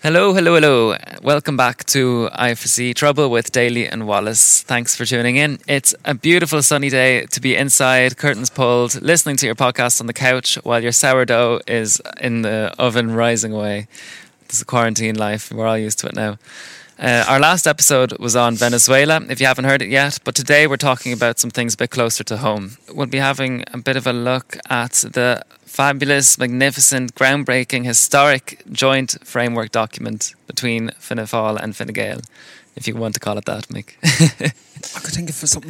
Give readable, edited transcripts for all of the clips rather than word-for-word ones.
Hello, hello, hello. Welcome back to IFC Trouble with Daly and Wallace. Thanks for tuning in. It's a beautiful sunny day to be inside, curtains pulled, listening to your podcast on the couch while your sourdough is in the oven rising away. This is quarantine life. We're all used to it now. Our last episode was on Venezuela, if you haven't heard it yet, but today we're talking about some things a bit closer to home. We'll be having a bit of a look at the fabulous, magnificent, groundbreaking, historic joint framework document between Fianna Fáil and Fine Gael, if you want to call it that, Mick. I could think of something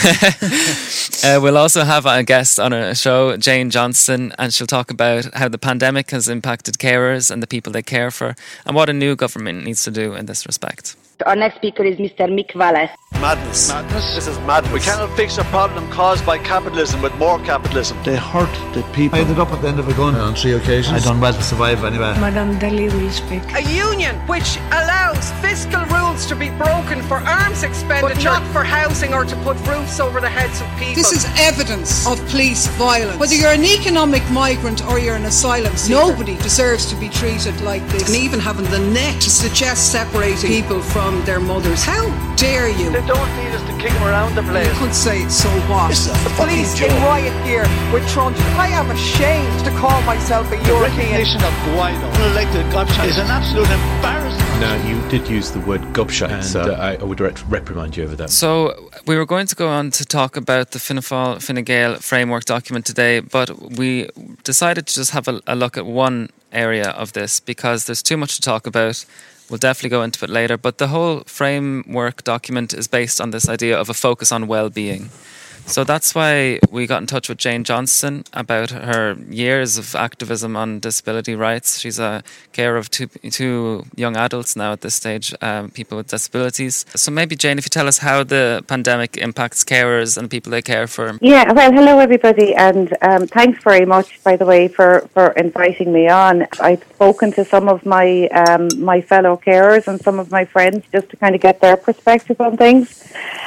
else. We'll also have a guest on our show, Jane Johnston, and she'll talk about how the pandemic has impacted carers and the people they care for, and what a new government needs to do in this respect. Our next speaker is Mr. Mick Wallace. Madness. This is madness. We cannot fix a problem caused by capitalism with more capitalism. They hurt the people. I ended up at the end of a gun on 3 occasions. I done well to survive anyway. Madame Daly will speak. A union which allows fiscal rules to be broken for arms expenditure, but not for housing or to put roofs over the heads of people. This is evidence of police violence. Whether you're an economic migrant or you're an asylum seeker, nobody deserves to be treated like this. And even having the neck to suggest separating people from their mothers. How dare you? They don't need us to kick them around the place. You could say, so what? The police in riot gear with trunks. I am ashamed to call myself a European. The recognition of Guaido, unelected gobshite, is an absolute embarrassment. Now, you did use the word gobshite, and so I would reprimand you over that. So, we were going to go on to talk about the Fianna Fáil Fine Gael framework document today, but we decided to just have a look at one area of this because there's too much to talk about. We'll definitely go into it later, but the whole framework document is based on this idea of a focus on well-being. So that's why we got in touch with Jane Johnston about her years of activism on disability rights. She's a carer of two young adults now at this stage, people with disabilities. So maybe, Jane, if you tell us how the pandemic impacts carers and people they care for. Yeah, well, hello everybody, and thanks very much, by the way, for inviting me on. I've spoken to some of my my fellow carers and some of my friends just to kind of get their perspective on things.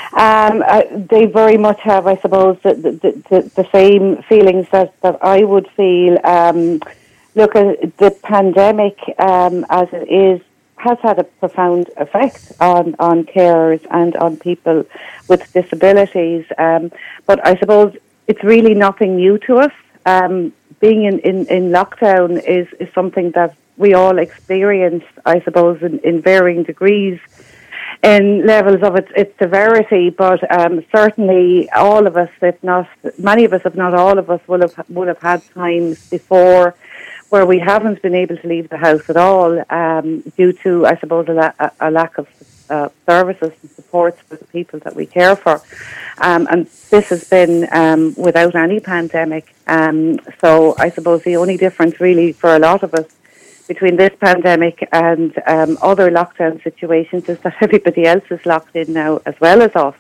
They very much have, I suppose, the same feelings that I would feel. Look, the pandemic, as it is, has had a profound effect on carers and on people with disabilities. But I suppose it's really nothing new to us. Being in lockdown is something that we all experience, I suppose, in varying degrees, in levels of its severity, but certainly all of us, if not many of us, if not all of us, will have had times before where we haven't been able to leave the house at all due to, I suppose, a lack of services and supports for the people that we care for. And this has been without any pandemic. So I suppose the only difference really for a lot of us between this pandemic and other lockdown situations is that everybody else is locked in now as well as us.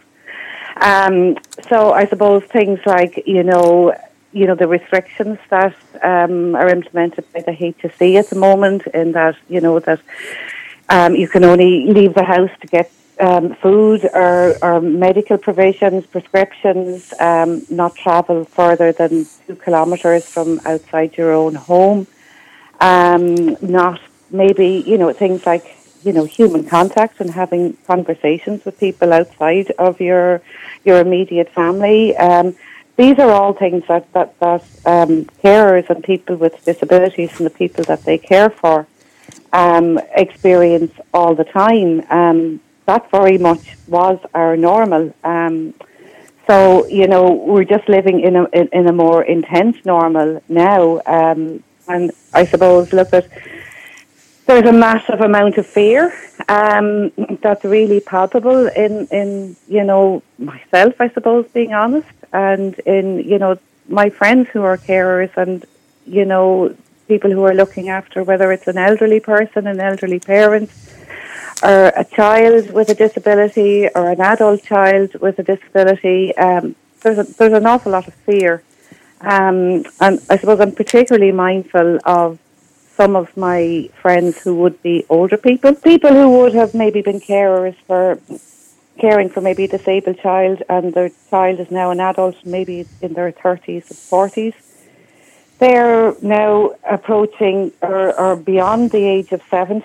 So I suppose things like, the restrictions that are implemented by the HSE at the moment, in that, that you can only leave the house to get food or medical provisions, prescriptions, not travel further than 2 kilometres from outside your own home. Not maybe, things like, human contact and having conversations with people outside of your immediate family. These are all things that carers and people with disabilities and the people that they care for experience all the time. That very much was our normal. So, we're just living in a more intense normal now. And I suppose, there's a massive amount of fear that's really palpable in myself, I suppose, being honest, and in, my friends who are carers and, people who are looking after, whether it's an elderly person, an elderly parent, or a child with a disability, or an adult child with a disability. There's an awful lot of fear. And I suppose I'm particularly mindful of some of my friends who would be older people who would have maybe been caring for maybe a disabled child, and their child is now an adult, maybe in their 30s or 40s. They're now approaching or beyond the age of 70,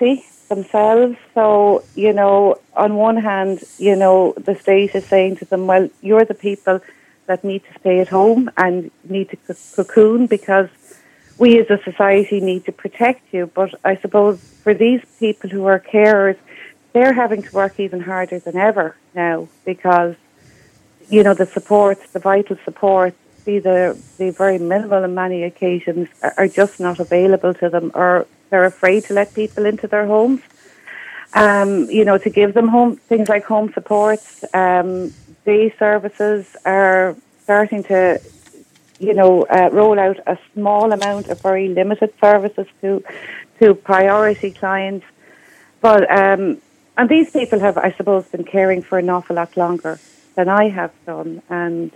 themselves. So, on one hand, the state is saying to them, well, you're the people that need to stay at home and need to cocoon because we as a society need to protect you. But I suppose for these people who are carers, they're having to work even harder than ever now because, the support, the vital support, the very minimal in many occasions, are just not available to them, or they're afraid to let people into their homes. To give them things like home supports. Day services are starting to, roll out a small amount of very limited services to priority clients. But and these people have, I suppose, been caring for an awful lot longer than I have done. And,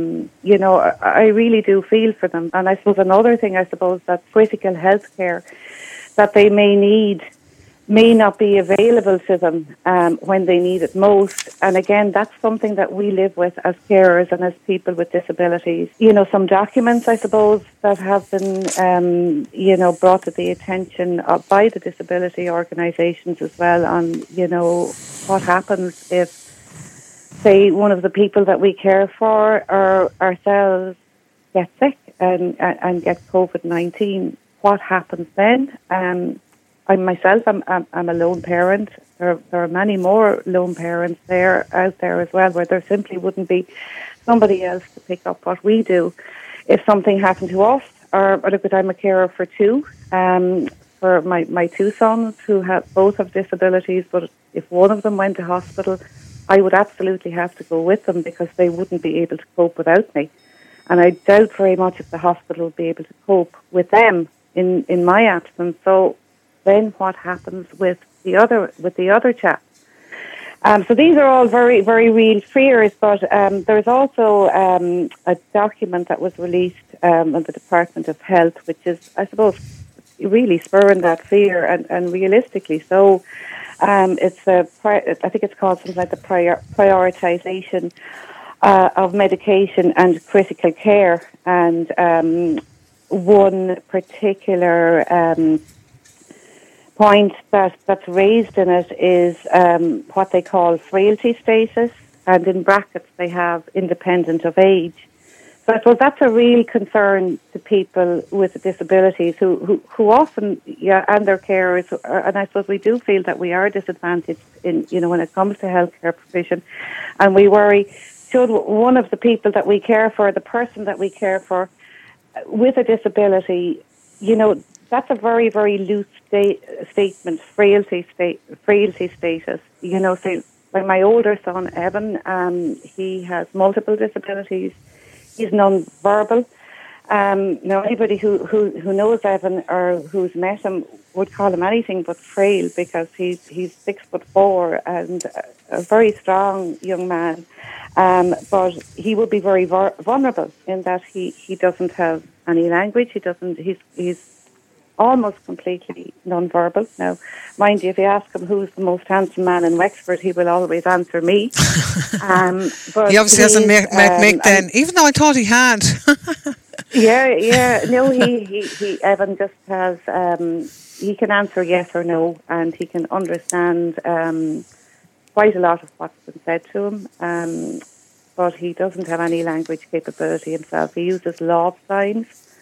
I really do feel for them. And I suppose another thing, that critical health care that they may need may not be available to them when they need it most. And again, that's something that we live with as carers and as people with disabilities. Some documents, I suppose, that have been, brought to the attention by the disability organisations as well on, what happens if, say, one of the people that we care for or ourselves get sick and get COVID-19. What happens then? I'm a lone parent. There are many more lone parents out there as well, where there simply wouldn't be somebody else to pick up what we do if something happened to us. Or look, I'm a carer for two, for my two sons who both have disabilities. But if one of them went to hospital, I would absolutely have to go with them because they wouldn't be able to cope without me. And I doubt very much if the hospital would be able to cope with them in my absence. So then what happens with the other chap? So these are all very, very real fears, but there's also a document that was released in the Department of Health, which is, I suppose, really spurring that fear and realistically so. I think it's called something like the prioritisation of medication and critical care, and one particular point that's raised in it is what they call frailty status, and in brackets they have independent of age. So I suppose that's a real concern to people with disabilities who often, and their carers, and I suppose we do feel that we are disadvantaged in, when it comes to healthcare provision, and we worry, should one of the people that we care for, the person that we care for, with a disability, that's a very, very loose statement, frailty status. So like my older son, Evan, he has multiple disabilities. He's non-verbal. Now, anybody who knows Evan or who's met him would call him anything but frail because he's 6'4" and a very strong young man. But he would be very vulnerable in that he doesn't have any language. He's almost completely non-verbal. Now, mind you, if you ask him who's the most handsome man in Wexford, he will always answer me. But he obviously hasn't met Mick then, even though I thought he had. Yeah. No, he Evan just has, he can answer yes or no, and he can understand quite a lot of what's been said to him, but he doesn't have any language capability himself. He uses love signs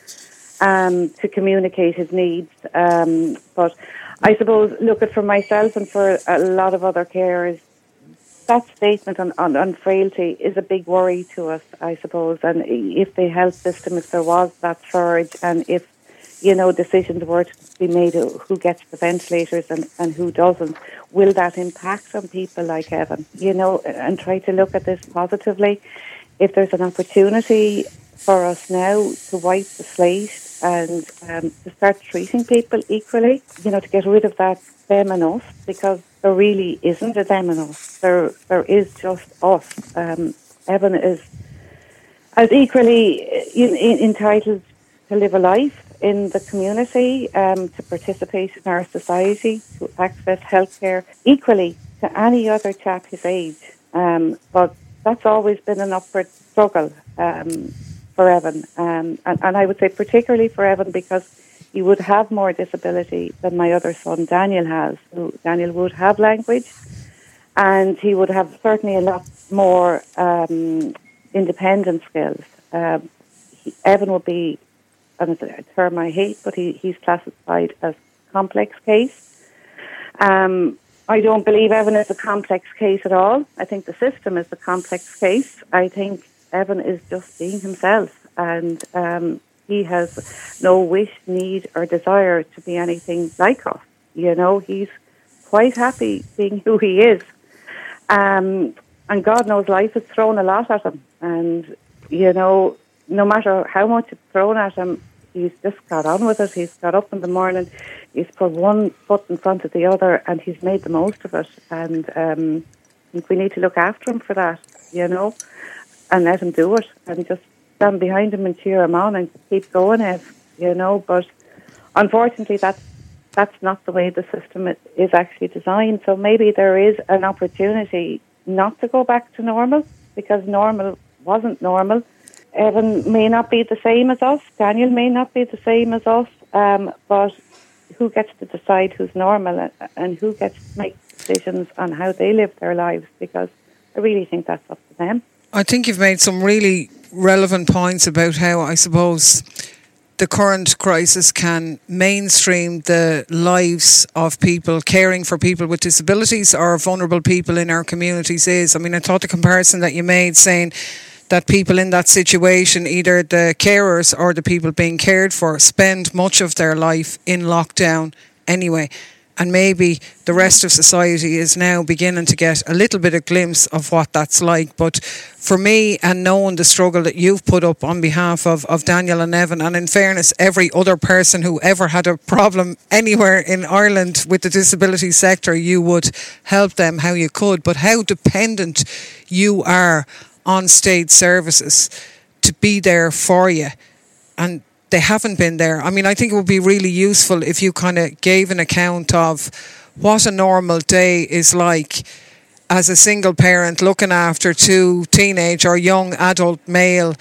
to communicate his needs. But I suppose, look, for myself and for a lot of other carers, that statement on frailty is a big worry to us, I suppose. And if the health system, if there was that surge, and if, decisions were to be made who gets the ventilators and who doesn't, will that impact on people like Evan? And try to look at this positively. If there's an opportunity for us now to wipe the slate and to start treating people equally, to get rid of that them and us, because there really isn't a them and us. There is just us. Evan is as equally entitled to live a life in the community, to participate in our society, to access healthcare equally to any other chap his age. But that's always been an upward struggle for Evan, and I would say particularly for Evan because he would have more disability than my other son Daniel has. So Daniel would have language, and he would have certainly a lot more independent skills. Evan would be, and it's a term I hate, but he's classified as complex case. I don't believe Evan is a complex case at all. I think the system is the complex case. I think Evan is just being himself, and he has no wish, need or desire to be anything like us. He's quite happy being who he is. And God knows life has thrown a lot at him. And, no matter how much it's thrown at him, he's just got on with it. He's got up in the morning, he's put one foot in front of the other, and he's made the most of it. And I think we need to look after him for that, and let him do it, and just stand behind him and cheer him on and keep going, But unfortunately, that's not the way the system is actually designed. So maybe there is an opportunity not to go back to normal, because normal wasn't normal. Evan may not be the same as us. Daniel may not be the same as us. But who gets to decide who's normal and who gets to make decisions on how they live their lives? Because I really think that's up to them. I think you've made some really relevant points about how, I suppose, the current crisis can mainstream the lives of people, caring for people with disabilities or vulnerable people in our communities is. I mean, I thought the comparison that you made saying that people in that situation, either the carers or the people being cared for, spend much of their life in lockdown anyway. And maybe the rest of society is now beginning to get a little bit of glimpse of what that's like. But for me, and knowing the struggle that you've put up on behalf of Daniel and Evan, and in fairness, every other person who ever had a problem anywhere in Ireland with the disability sector, you would help them how you could. But how dependent you are on state services to be there for you. And they haven't been there. I mean, I think it would be really useful if you kind of gave an account of what a normal day is like as a single parent looking after two teenage or young adult male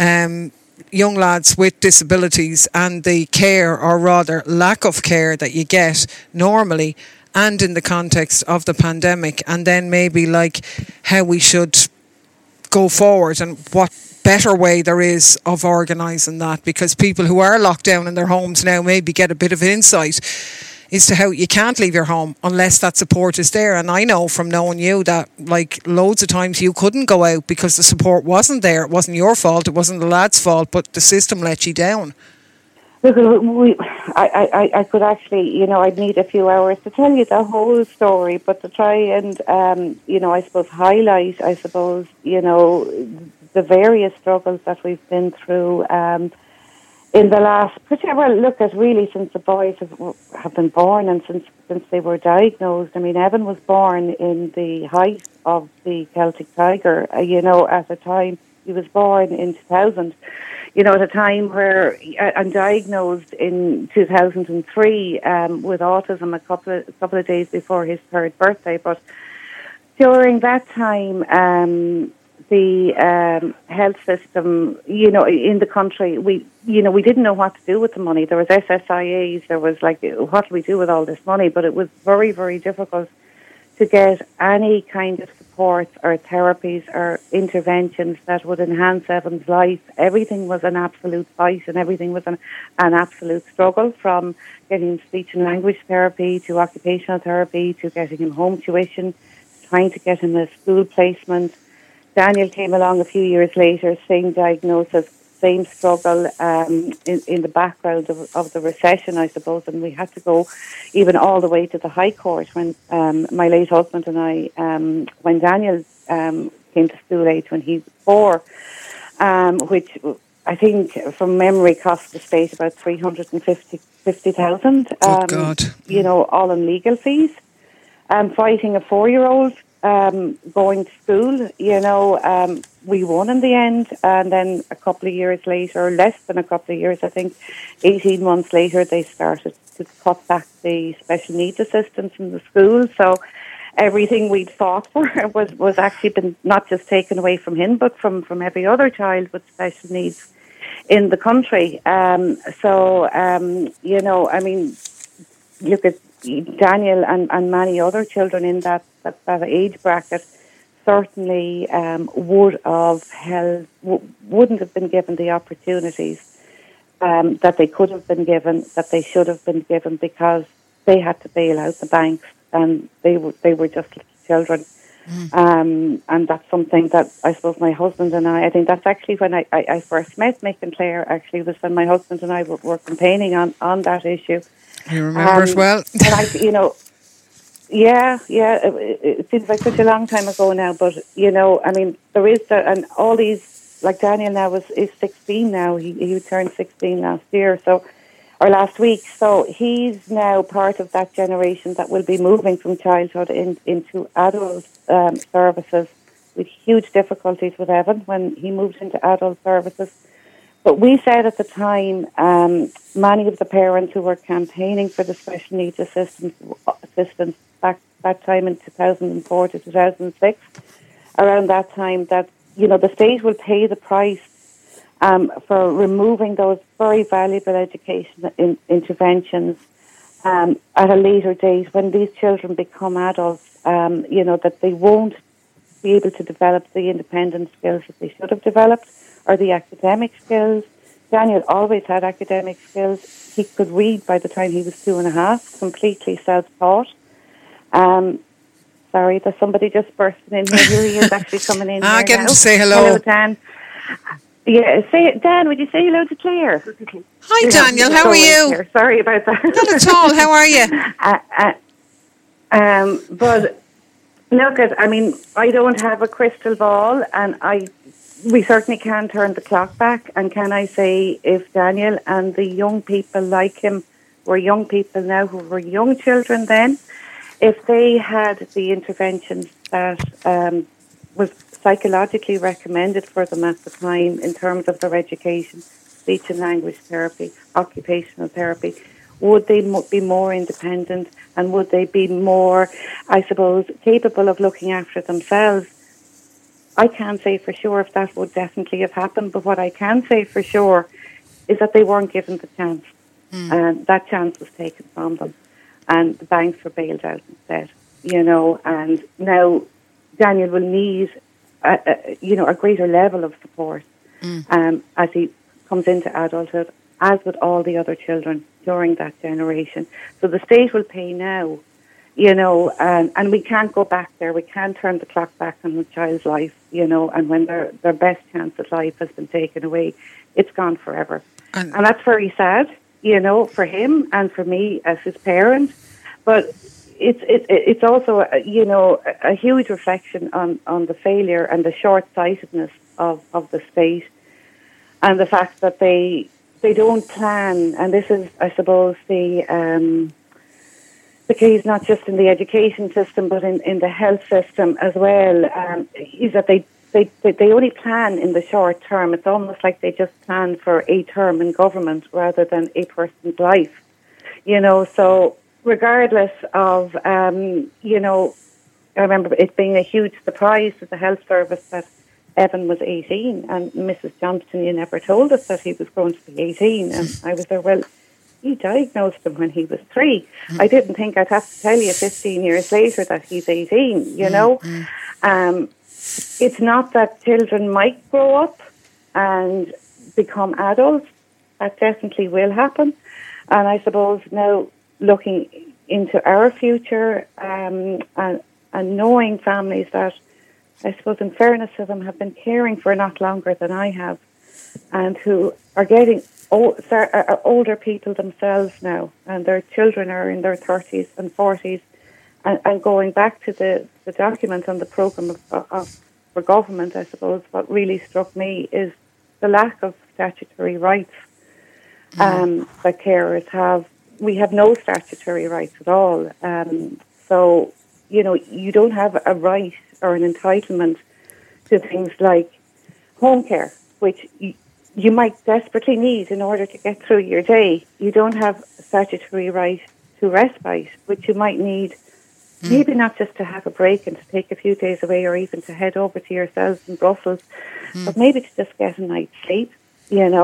young lads with disabilities, and the care, or rather lack of care, that you get normally and in the context of the pandemic, and then maybe like how we should go forward and what better way there is of organising that, because people who are locked down in their homes now maybe get a bit of insight as to how you can't leave your home unless that support is there. And I know from knowing you that like loads of times you couldn't go out because the support wasn't there. It wasn't your fault, it wasn't the lad's fault, but the system let you down. Look, I could actually, I'd need a few hours to tell you the whole story, but to try and, I suppose highlight, the various struggles that we've been through in the last, look at really since the boys have been born and since they were diagnosed. I mean, Evan was born in the height of the Celtic Tiger, at the time. He was born in 2000, at a time where I'm diagnosed in 2003 with autism a couple of days before his third birthday. But during that time, the health system, in the country, we didn't know what to do with the money. There was SSIAs, there was like, what do we do with all this money? But it was very, very difficult to get any kind of support or therapies or interventions that would enhance Evan's life. Everything was an absolute fight, and everything was an absolute struggle, from getting speech and language therapy to occupational therapy to getting him home tuition, trying to get him a school placement. Daniel came along a few years later, same diagnosis, same struggle in the background of the recession, I suppose, and we had to go even all the way to the High Court when my late husband and I, when Daniel came to school age when he was 4, which I think from memory cost the state about 350,000. Good God. All in legal fees. Fighting a 4-year-old going to school, we won in the end, and then a couple of years later, less than a couple of years, I think 18 months later, they started to cut back the special needs assistance in the school. So everything we'd fought for was actually been not just taken away from him, but from every other child with special needs in the country. You know, I mean, look at Daniel and many other children in that age bracket certainly wouldn't have been given the opportunities that they could have been given, that they should have been given, because they had to bail out the banks, and they were just little children. And that's something that I suppose my husband and I think that's actually when I first met Mick and Claire, actually, was when my husband and I were campaigning on that issue. You remember it well. And you know, it seems like such a long time ago now, but, you know, I mean, there is and all these, like Daniel now is 16 now. He turned 16 last week. So he's now part of that generation that will be moving from childhood into adult services, with huge difficulties with Evan when he moved into adult services. But we said at the time, many of the parents who were campaigning for the special needs assistance back that time in 2004 to 2006, around that time, that, you know, the state will pay the price for removing those very valuable education interventions at a later date when these children become adults, you know, that they won't be able to develop the independent skills that they should have developed, or the academic skills. Daniel always had academic skills. He could read by the time he was 2.5, completely self-taught. Sorry, there's somebody just bursting in here. Here he is actually coming in. Get him now. to say hello. Hello, Dan. Yeah, Dan, would you say hello to Claire? Hi, Daniel. How are you? Here. Sorry about that. Not at all. How are you? But look, I mean, I don't have a crystal ball, and we certainly can turn the clock back. And can I say, if Daniel and the young people like him were young people now who were young children then, if they had the interventions that was psychologically recommended for them at the time in terms of their education, speech and language therapy, occupational therapy, would they be more independent, and would they be more, I suppose, capable of looking after themselves? I can't say for sure if that would definitely have happened, but what I can say for sure is that they weren't given the chance. And that chance was taken from them, and the banks were bailed out instead, you know. And now Daniel will need a greater level of support as he comes into adulthood, as with all the other children during that generation. So the state will pay now, you know, and we can't go back there. We can't turn the clock back on the child's life, you know, and when their best chance at life has been taken away, it's gone forever. And that's very sad, you know, for him and for me as his parent. But it's also, you know, a huge reflection on the failure and the short-sightedness of the state, and the fact that they don't plan. And this is, I suppose, the case not just in the education system but in the health system as well, is that they only plan in the short term. It's almost like they just plan for a term in government rather than a person's life, you know. So regardless of, you know, I remember it being a huge surprise to the health service that Evan was 18, and Mrs. Johnston, you never told us that he was going to be 18. And I was there, well, you diagnosed him when he was 3. I didn't think I'd have to tell you 15 years later that he's 18, you know. It's not that children might grow up and become adults. That definitely will happen. And I suppose now, looking into our future and knowing families that, I suppose in fairness to them, have been caring for not longer than I have, and who are getting are older people themselves now, and their children are in their 30s and 40s, and going back to the document on the programme for government, I suppose what really struck me is the lack of statutory rights that carers have. We have no statutory rights at all. So, you know, you don't have a right or an entitlement to things like home care, which you might desperately need in order to get through your day. You don't have a statutory right to respite, which you might need, maybe not just to have a break and to take a few days away, or even to head over to yourselves in Brussels, but maybe to just get a night's sleep, you know.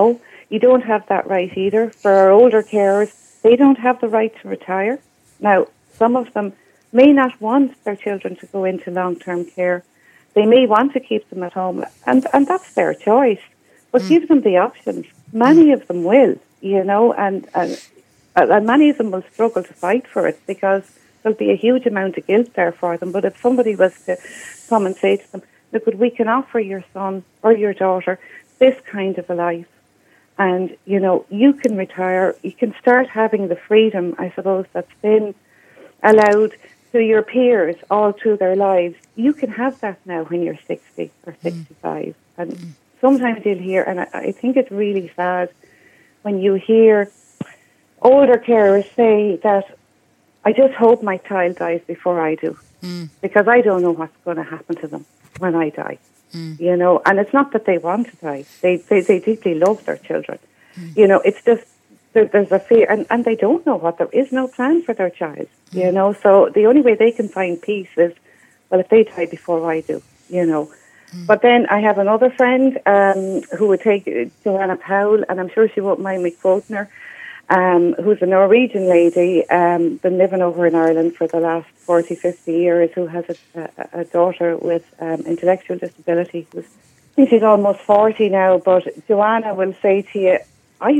you don't have that right either. For our older carers, they don't have the right to retire. Now, some of them may not want their children to go into long-term care. They may want to keep them at home, and that's their choice. But give them the options. Many of them will, and many of them will struggle to fight for it because there'll be a huge amount of guilt there for them. But if somebody was to come and say to them, look, we can offer your son or your daughter this kind of a life, and, you can retire, you can start having the freedom, I suppose, that's been allowed to your peers all through their lives. You can have that now when you're 60 or 65. And sometimes you'll hear, and I think it's really sad when you hear older carers say that, I just hope my child dies before I do, because I don't know what's going to happen to them when I die. And it's not that they want to die. They deeply love their children. It's just there's a fear, and they don't know what. There is no plan for their child, So the only way they can find peace is, well, if they die before I do, But then I have another friend who would take Joanna Powell, and I'm sure she won't mind me quoting her, who's a Norwegian lady, been living over in Ireland for the last 40, 50 years, who has a daughter with intellectual disability. I think she's almost 40 now, but Joanna will say to you, I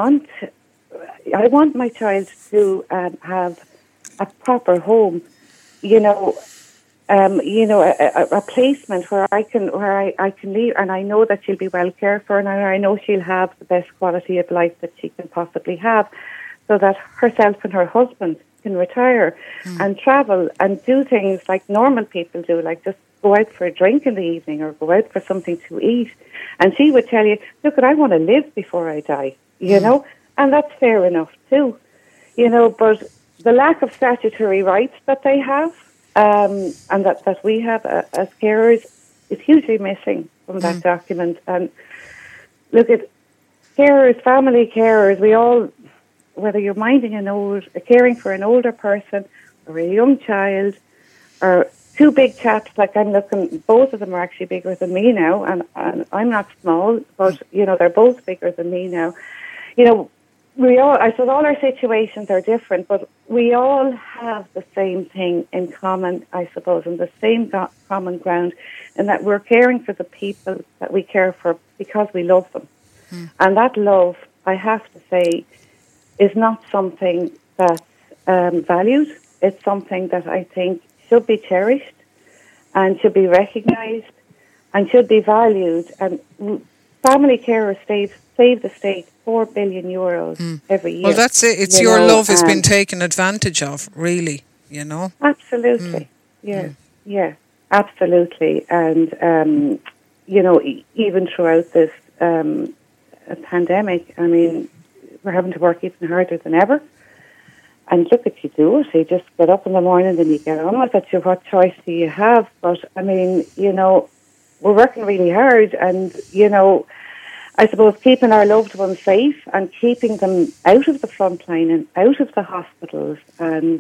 want my child to have a proper home, a placement where I can leave, and I know that she'll be well cared for, and I know she'll have the best quality of life that she can possibly have, so that herself and her husband can retire and travel and do things like normal people do, like just go out for a drink in the evening or go out for something to eat. And she would tell you, look, I want to live before I die, and that's fair enough too, but the lack of statutory rights that they have, and that we have as carers is hugely missing from that document. And look at carers, family carers, we all, whether you're caring for an older person or a young child or two big chaps, like I'm looking, both of them are actually bigger than me now, and I'm not small, but, they're both bigger than me now. I suppose all our situations are different, but we all have the same thing in common, I suppose, and the same common ground, in that we're caring for the people that we care for because we love them. And that love, I have to say, is not something that's valued. It's something that I think should be cherished and should be recognised and should be valued. And family carers save the state €4 billion every year. Well, that's it. It's your love has been taken advantage of, really, Absolutely. Yeah, absolutely. And, even throughout this pandemic, I mean, we're having to work even harder than ever. And look at you do it. You just get up in the morning and you get on with it. What choice do you have? But, I mean, we're working really hard and, I suppose keeping our loved ones safe and keeping them out of the front line and out of the hospitals. And,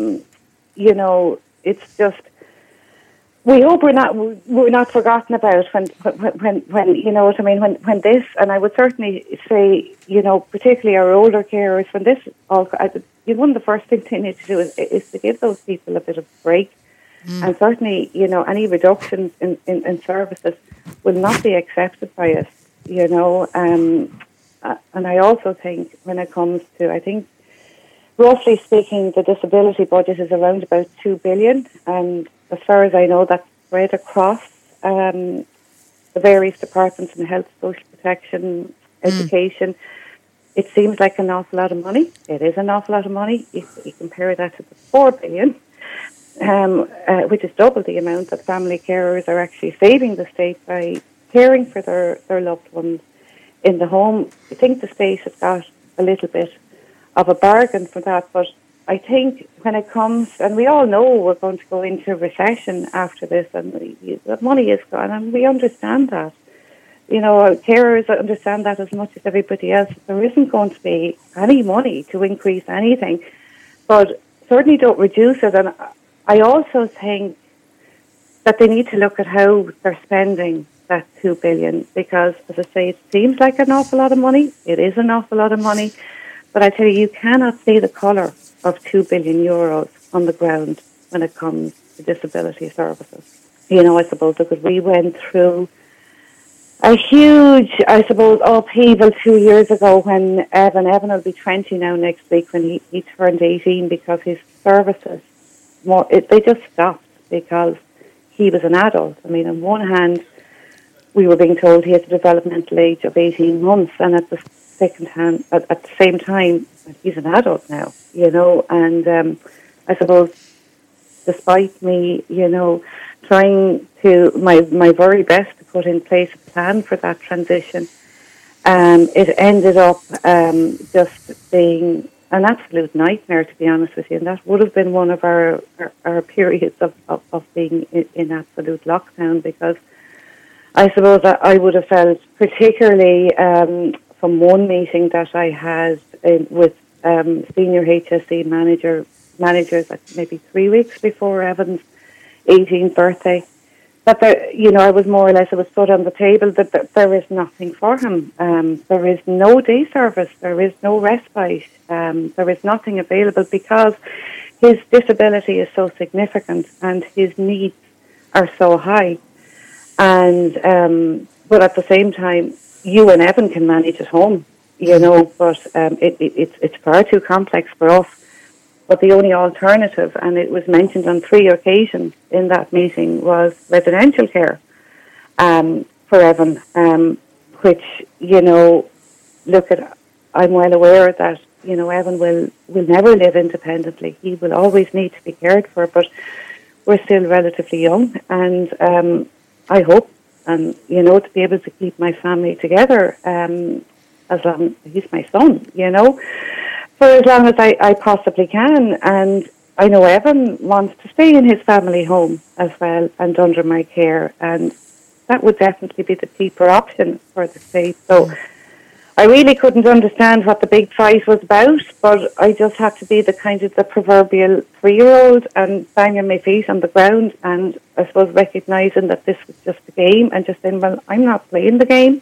it's just, we hope we're not forgotten about when you know what I mean, when this, and I would certainly say, particularly our older carers, when this all, one of the first things they need to do is to give those people a bit of a break. And certainly, any reductions in services will not be accepted by us. And I also think when it comes to, I think, roughly speaking, the disability budget is around about 2 billion, and as far as I know, that's spread across the various departments in health, social protection, education. It seems like an awful lot of money. It is an awful lot of money. If you compare that to the 4 billion, which is double the amount that family carers are actually saving the state by caring for their loved ones in the home. I think the state has got a little bit of a bargain for that, but I think when it comes, and we all know we're going to go into recession after this, and the money is gone, and we understand that. Carers understand that as much as everybody else. There isn't going to be any money to increase anything, but certainly don't reduce it. And I also think that they need to look at how they're spending that 2 billion, because, as I say, it seems like an awful lot of money. It is an awful lot of money. But I tell you, you cannot see the colour of 2 billion euros on the ground when it comes to disability services. You know, I suppose, because we went through a huge, I suppose, upheaval 2 years ago when Evan will be 20 now next week, when he turned 18, because his services, they just stopped because he was an adult. I mean, on one hand, we were being told he has a developmental age of 18 months, and at the same time, he's an adult now, you know, and I suppose, despite me, you know, trying to my very best to put in place a plan for that transition, it ended up just being an absolute nightmare, to be honest with you. And that would have been one of our periods of being in absolute lockdown, because I suppose that I would have felt, particularly from one meeting that I had with senior HSE managers, like maybe 3 weeks before Evan's 18th birthday, that there, you know, I was more or less, it was put on the table that there is nothing for him. There is no day service, there is no respite, there is nothing available, because his disability is so significant and his needs are so high. And but at the same time, you and Evan can manage at home, you know, but it's far too complex for us. But the only alternative, and it was mentioned on 3 occasions in that meeting, was residential care for Evan, which, you know, I'm well aware that, you know, Evan will never live independently. He will always need to be cared for, but we're still relatively young, and I hope, you know, to be able to keep my family together, as long he's my son, you know, for as long as I possibly can. And I know Evan wants to stay in his family home as well and under my care, and that would definitely be the cheaper option for the state. So I really couldn't understand what the big fight was about, but I just had to be the proverbial 3-year-old and banging my feet on the ground, and I suppose recognising that this was just a game, and just saying, well, I'm not playing the game.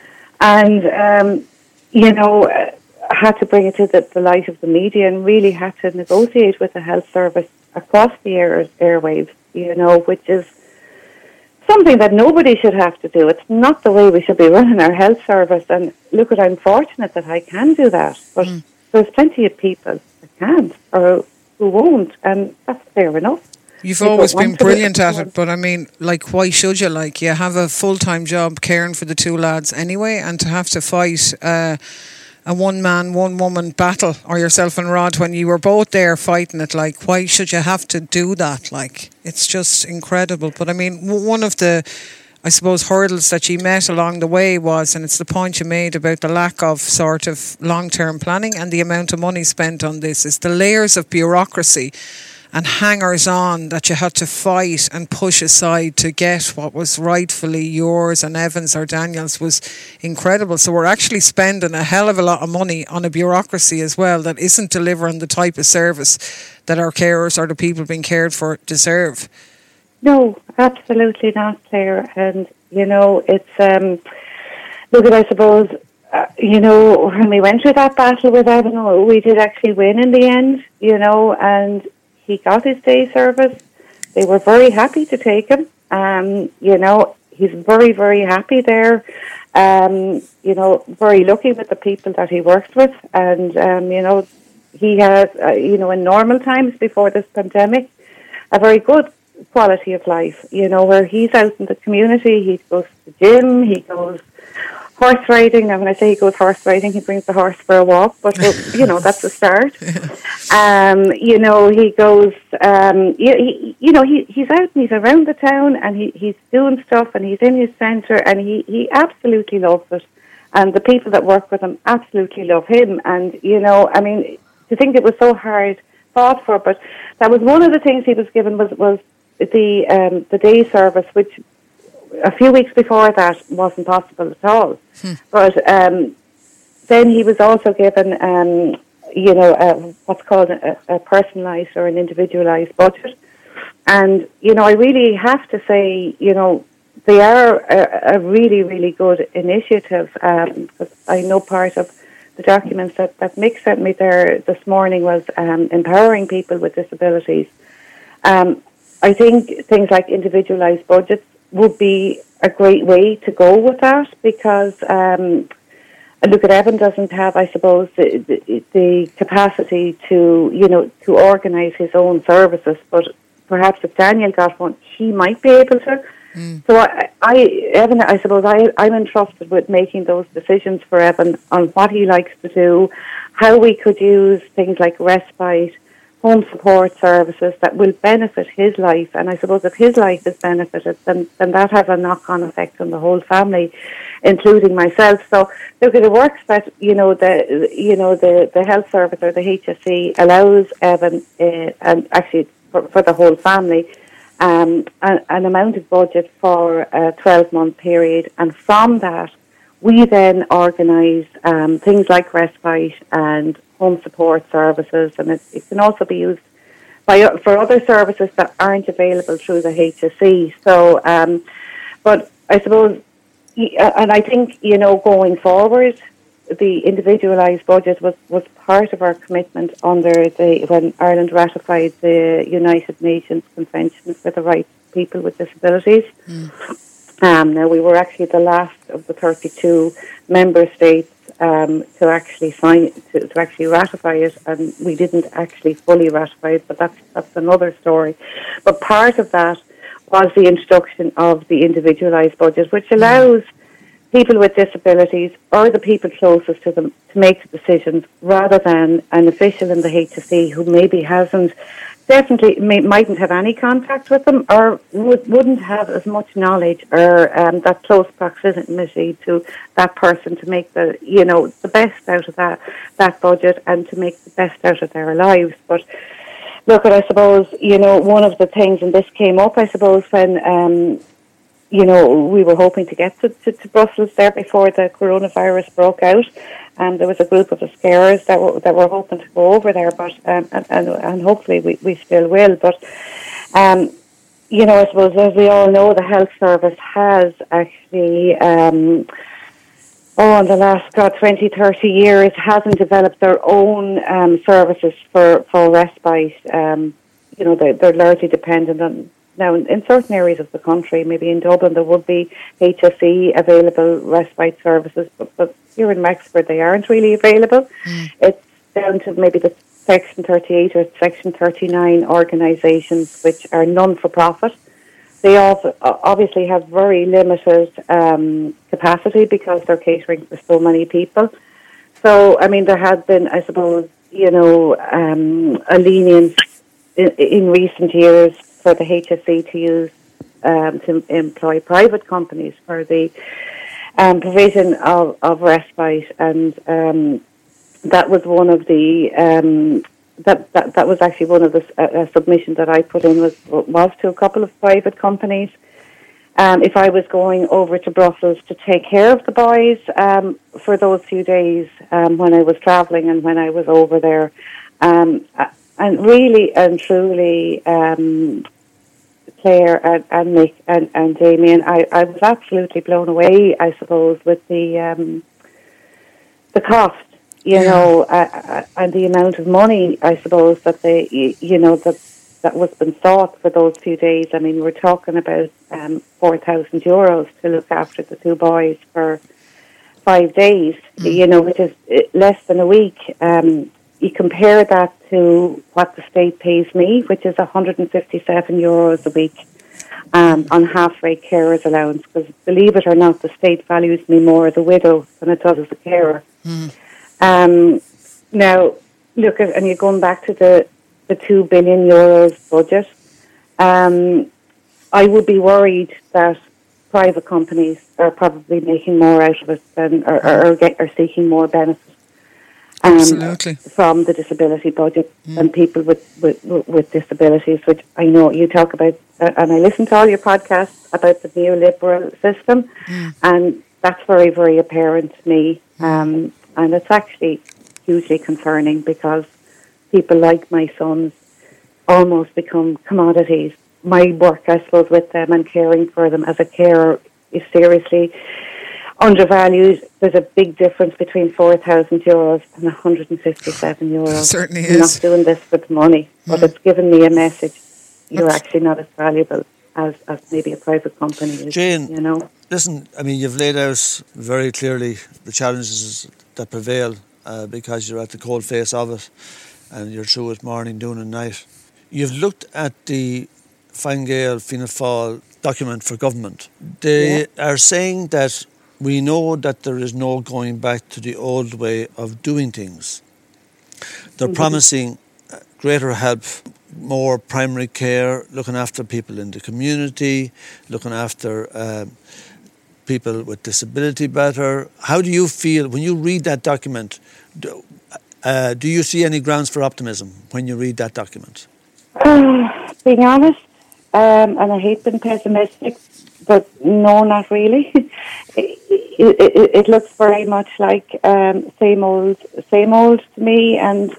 And, you know, I had to bring it to the light of the media, and really had to negotiate with the health service across the airwaves, you know, which is something that nobody should have to do. It's not the way we should be running our health service. And look, I'm fortunate that I can do that, but there's plenty of people that can't or who won't, and that's fair enough. You've always been brilliant at it, but I mean, like, why should you? Like, you have a full-time job caring for the 2 lads anyway, and to have to fight a one-man, one-woman battle, or yourself and Rod, when you were both there fighting it, like, why should you have to do that? Like, it's just incredible. But I mean, one of the, I suppose, hurdles that you met along the way was, and it's the point you made about the lack of sort of long-term planning and the amount of money spent on this, is the layers of bureaucracy and hangers-on that you had to fight and push aside to get what was rightfully yours and Evan's or Daniel's was incredible. So we're actually spending a hell of a lot of money on a bureaucracy as well that isn't delivering the type of service that our carers or the people being cared for deserve. No, absolutely not, Claire. And, you know, it's, look at, I suppose, you know, when we went through that battle with Evan, we did actually win in the end, you know, and he got his day service. They were very happy to take him. You know, he's very, very happy there. You know, very lucky with the people that he works with. And, you know, he has, you know, in normal times before this pandemic, a very good quality of life, you know, where he's out in the community, he goes to the gym, he goes horse riding. Now, when I say he goes horse riding, he brings the horse for a walk, but, you know, that's a start. You know, he goes, you know, he's out and he's around the town, and he's doing stuff, and he's in his centre, and he absolutely loves it. And the people that work with him absolutely love him. And, you know, I mean, to think it was so hard fought for, but that was one of the things he was given was the day service, which a few weeks before that wasn't possible at all. But then he was also given, you know, what's called a personalised or an individualised budget. And, you know, I really have to say, you know, they are a really, really good initiative. Because I know part of the documents that Mick sent me there this morning was empowering people with disabilities. I think things like individualised budgets would be a great way to go with that, because look, at Evan doesn't have, I suppose, the capacity to organise his own services, but perhaps if Daniel got one, he might be able to. So Evan, I suppose I'm entrusted with making those decisions for Evan on what he likes to do, how we could use things like respite, home support services that will benefit his life. And I suppose if his life is benefited, then that has a knock-on effect on the whole family, including myself. So look, it works that the health service or the HSE allows Evan and actually for the whole family an amount of budget for a 12-month period, and from that we then organise things like respite and home support services, and it can also be used for other services that aren't available through the HSE. So, but I suppose, and I think, going forward, the individualised budget was part of our commitment when Ireland ratified the United Nations Convention for the Rights of People with Disabilities. Now, we were actually the last of the 32 member states to actually sign to actually ratify it, and we didn't actually fully ratify it, but that's another story. But part of that was the introduction of the individualised budget, which allows people with disabilities or the people closest to them to make the decisions, rather than an official in the HSE who maybe mightn't have any contact with them, or wouldn't have as much knowledge or that close proximity to that person to make the best out of that budget and to make the best out of their lives. But look, I suppose, one of the things, and this came up, I suppose, when we were hoping to get to Brussels there before the coronavirus broke out. There was a group of us carers that were hoping to go over there, but and hopefully we still will. But I suppose, as we all know, the health service has actually in the last 20, 30 years hasn't developed their own services for respite. They're largely dependent on. Now, in certain areas of the country, maybe in Dublin, there would be HSE available respite services, but here in Wexford, they aren't really available. It's down to maybe the Section 38 or Section 39 organisations, which are non-for-profit. They also obviously have very limited capacity because they're catering for so many people. So, I mean, there has been, I suppose, a lenience in recent years for the HSE to use to employ private companies for the provision of respite, and that was one of the that was actually one of the submissions that I put in was to a couple of private companies. If I was going over to Brussels to take care of the boys for those few days when I was travelling and when I was over there. And really and truly, Claire and Mick and Damien, I was absolutely blown away, I suppose, with the cost, and the amount of money, I suppose, that they, that was been sought for those few days. I mean, we're talking about €4,000 to look after the two boys for 5 days, which is less than a week. You compare that to what the state pays me, which is €157 a week on half-rate carer's allowance. Because believe it or not, the state values me more as a widow than it does as a carer. Now, look, and you're going back to the €2 billion budget. I would be worried that private companies are probably making more out of it than are seeking more benefit. Absolutely. From the disability budget and people with disabilities, which I know you talk about, and I listen to all your podcasts about the neoliberal system, and that's very, very apparent to me, and it's actually hugely concerning because people like my sons almost become commodities. My work, I suppose, with them and caring for them as a carer is seriously undervalued. There's a big difference between €4,000 and €157. Certainly I'm not doing this for the money, but it's given me a message. You're actually not as valuable as maybe a private company is. Jane, you know. Listen, I mean, you've laid out very clearly the challenges that prevail because you're at the cold face of it and you're through it morning, noon and night. You've looked at the Fine Gael Fianna Fáil document for government. They are saying that we know that there is no going back to the old way of doing things. They're promising greater help, more primary care, looking after people in the community, looking after people with disability better. How do you feel when you read that document? Do you see any grounds for optimism when you read that document? Being honest, and I hate being pessimistic, but no, not really. It looks very much like same old to me. And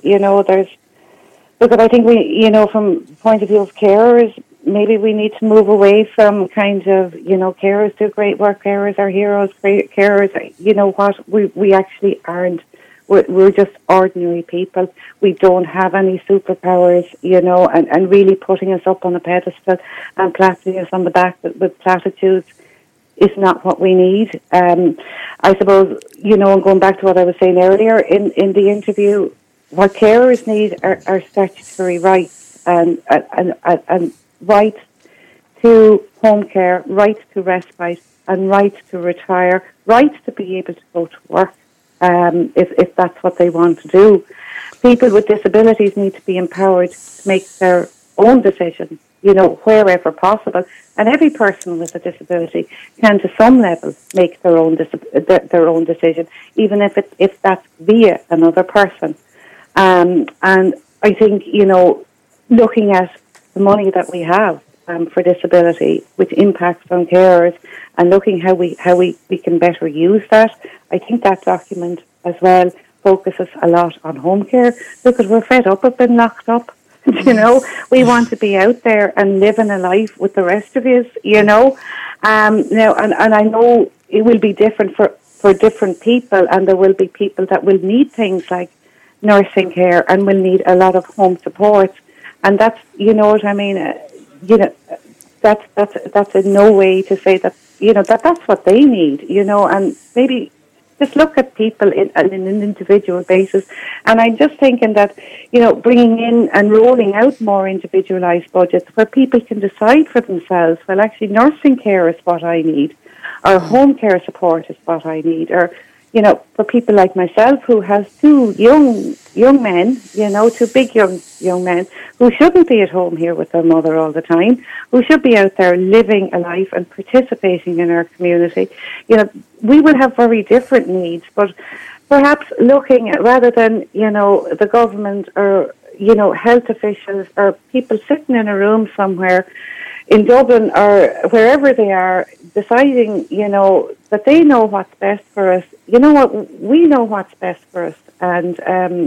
I think we, from point of view of carers, maybe we need to move away from kind of, carers do great work, carers are heroes, carers, you know what, we actually aren't. We're just ordinary people. We don't have any superpowers, and really putting us up on a pedestal and patting us on the back with platitudes is not what we need. I suppose, going back to what I was saying earlier in the interview, what carers need are statutory rights and rights to home care, rights to respite, and rights to retire, rights to be able to go to work. If that's what they want to do. People with disabilities need to be empowered to make their own decisions, wherever possible. And every person with a disability can, to some level, make their own decision, even if that's via another person. And I think, looking at the money that we have for disability, which impacts on carers, and looking how we can better use that. I think that document as well focuses a lot on home care, because we're fed up of being locked up. We want to be out there and living a life with the rest of us. Now, and I know it will be different for different people, and there will be people that will need things like nursing care and will need a lot of home support, and that's what I mean. That's in no way to say that that's what they need, and maybe just look at people in an individual basis. And I'm just thinking that, bringing in and rolling out more individualised budgets where people can decide for themselves, well, actually nursing care is what I need, or home care support is what I need, or, for people like myself who has two young men, two big young men who shouldn't be at home here with their mother all the time, who should be out there living a life and participating in our community. We will have very different needs, but perhaps looking at, rather than, the government or, health officials or people sitting in a room somewhere in Dublin or wherever they are, deciding, that they know what's best for us. We know what's best for us. And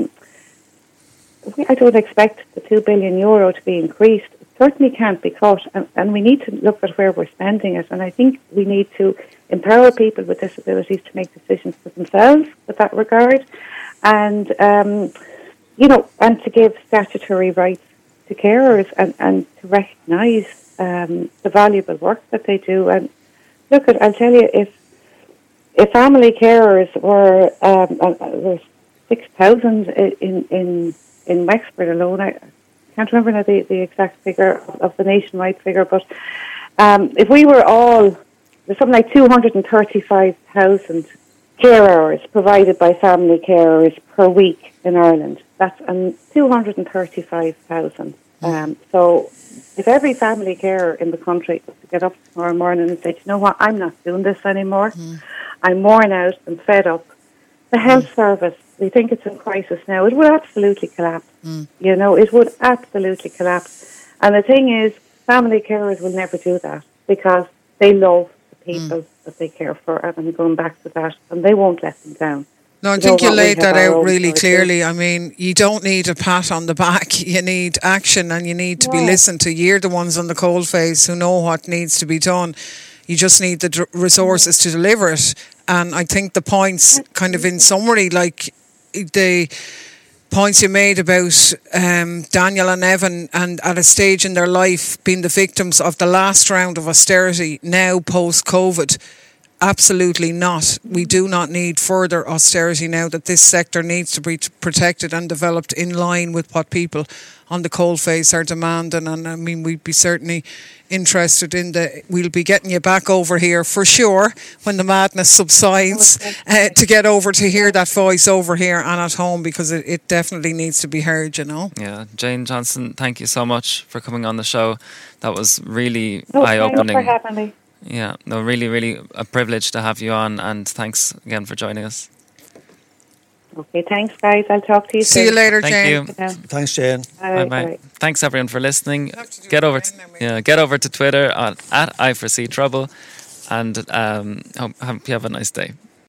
I don't expect the €2 billion to be increased. It certainly can't be cut. And we need to look at where we're spending it. And I think we need to empower people with disabilities to make decisions for themselves with that regard. And, and to give statutory rights to carers and to recognise the valuable work that they do. And look, I'll tell you, if family carers were there's 6,000 in Wexford alone. I can't remember now the exact figure of the nationwide figure, but if we were all, there's something like 235,000 care hours provided by family carers per week in Ireland. That's 235,000. So if every family carer in the country was to get up tomorrow morning and say, you know what, I'm not doing this anymore. I'm worn out and fed up. The health service, we think it's in crisis now. It would absolutely collapse. It would absolutely collapse. And the thing is, family carers will never do that because they love the people that they care for. And I'm going back to that. And they won't let them down. No, I think you laid that out really clearly. I mean, you don't need a pat on the back. You need action and you need to be listened to. You're the ones on the coalface who know what needs to be done. You just need the resources to deliver it. And I think the points, kind of in summary, like the points you made about Daniel and Evan, and at a stage in their life being the victims of the last round of austerity, now post-COVID, absolutely not. We do not need further austerity now, that this sector needs to be protected and developed in line with what people on the coalface are demanding. And I mean, we'd be certainly interested in we'll be getting you back over here for sure when the madness subsides, to get over to hear that voice over here and at home, because it definitely needs to be heard, you know. Yeah, Jane Johnson, thank you so much for coming on the show. That was really eye-opening. Thanks for having me. Yeah, no, really, really a privilege to have you on, and thanks again for joining us. Okay, thanks, guys. I'll talk to you soon. See you later, Jane. Thank you. Thanks, Jane. Bye. Thanks everyone for listening. Get over to Twitter at I4C Trouble, and hope you have a nice day.